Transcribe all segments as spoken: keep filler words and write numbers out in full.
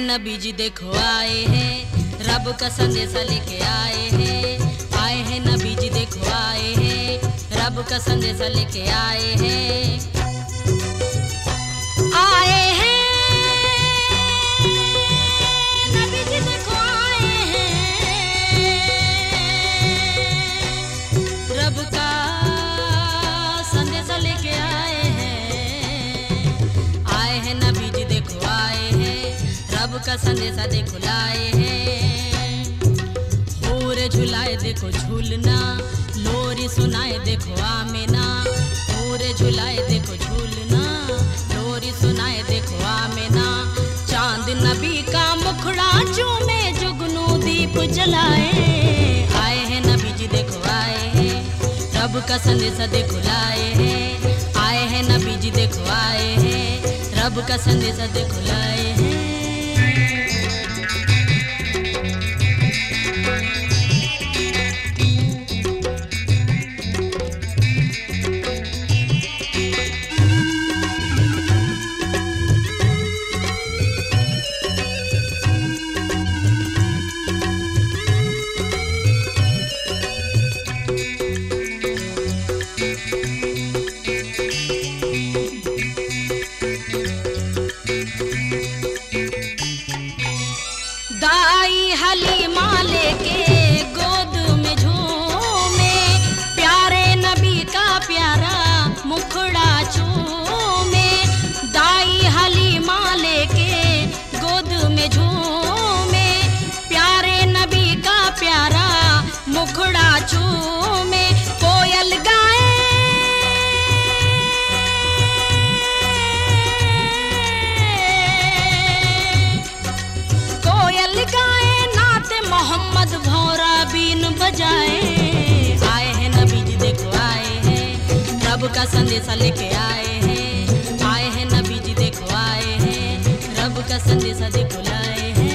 नबी जी देखो आए हैं, रब का संदेशा लेके आए हैं। आए हैं नबी जी देखो आए हैं, रब का संदेशा लेके आए हैं। आए हैं नबी जी देखो आए हैं, रब का संदेशा लेके आए हैं। आए हैं नबी जी देखो आए हैं, रब का संदेशा देखो लाए हैं। होरे झुलाए देखो झूलना, लोरी सुनाए देखो आमिना। होरे झुलाए देखो झूलना, लोरी सुनाए देखो आमिना। चांद नबी का मुखड़ा चूमे जुगनू दीप जलाए। आए हैं नबी जी देखो आए हैं, रब का संदेशा देखो लाए हैं। आए हैं नबी जी देखो आए हैं, रब का संदेशा देखो लाए हैं। दाई हलीमा लेके गोद में झूमे, प्यारे नबी का प्यारा मुखड़ा चूमे। दाई हलीमा लेके गोद में झूमे, प्यारे नबी का प्यारा मुखड़ा चूमे। कोयल गाए कोयल गाए नाते मोहम्मद भौरा बीन बजाए। आए हैं नबी जी देखो आए हैं, रब का संदेशा लेके आए हैं। आए हैं नबी जी देखो आए हैं, रब का संदेशा देखो लाए हैं।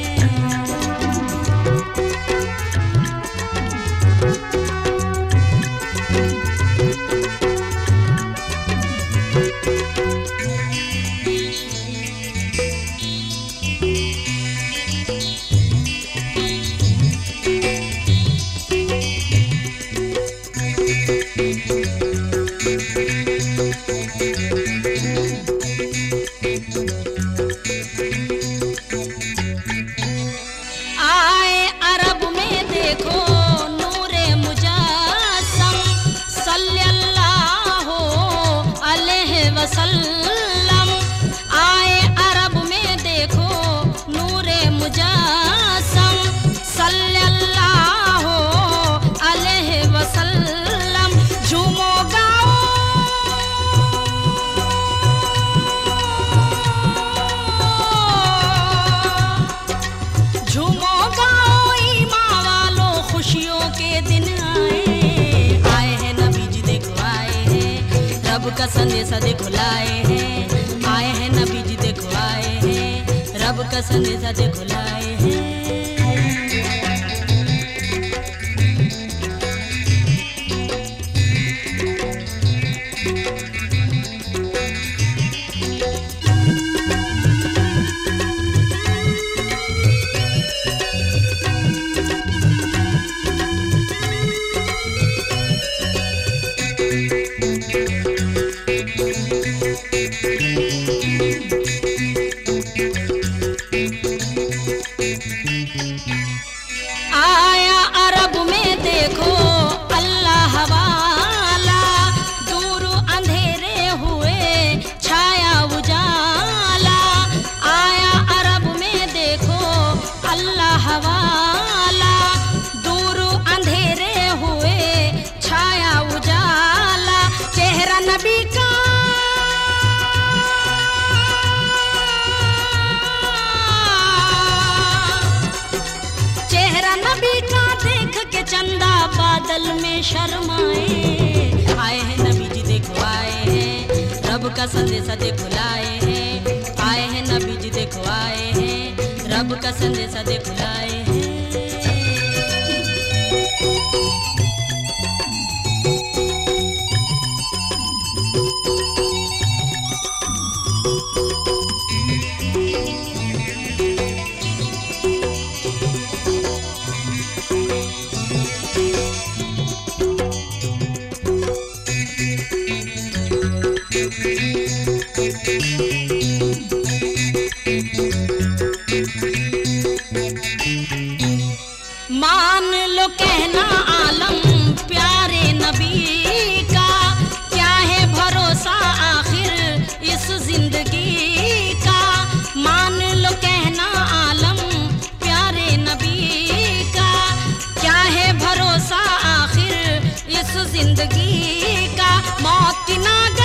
आए अरब में देखो नूरे मुजासम, सल्लल्लाहु अलैहि वसल्लम। आए अरब में देखो नूरे मुजासम, सल्लल्लाहु अलैहि वसल्लम। झूमो गाओ झूमो गाओ ईमान वालों, खुशियों के दिन आए। आए हैं नबी जी देखो आए हैं, रब का संदेशा देखो लाए हैं। आए हैं नबी जी देखो आए हैं, रब का संदेशा देखो लाए हैं। आया अरब में देखो अल्लाह वाला, दूर अंधेरे हुए छाया उजाला। आया अरब में देखो अल्लाह वाला, दूर अंधेरे हुए छाया उजाला। चेहरा नबी का चेहरा नबी का देख के चंदा बादल में शर्माए। आए हैं नबी जी देखो आए हैं, रब का संदेशा देखो लाए हैं। आए हैं नबी जी देखो आए हैं, रब का संदेशा देखो लाए हैं। मान लो कहना आलम प्यारे नबी का, क्या है भरोसा आखिर इस जिंदगी का। मान लो कहना आलम प्यारे नबी का, क्या है भरोसा आखिर इस जिंदगी का। मौत की नागन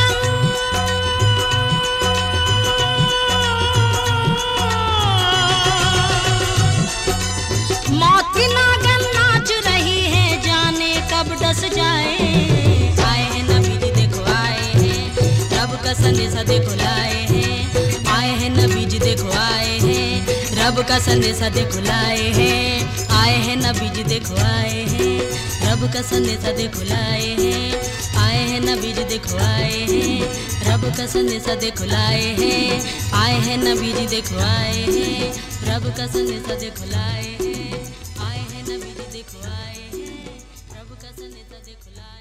मौत की नागन नाच रही है, जाने कब डस जाए। आए हैं नबी जी देखो आए हैं, रब का संदेशा देखो लाए हैं। आए हैं नबी जी देखो आए हैं, रब का संदेशा देखो लाए हैं। आए हैं नबी जी देखो आए हैं, रब का संदेशा देखो लाए हैं। आए हैं नबी जी देखो आए हैं, रब का संदेशा देखो लाए हैं। आए हैं नबी जी देखो आए हैं, रब का संदेशा देखो लाए हैं। आए हैं नबी जी देखो आए हैं, रब का संदेशा देखो लाए हैं।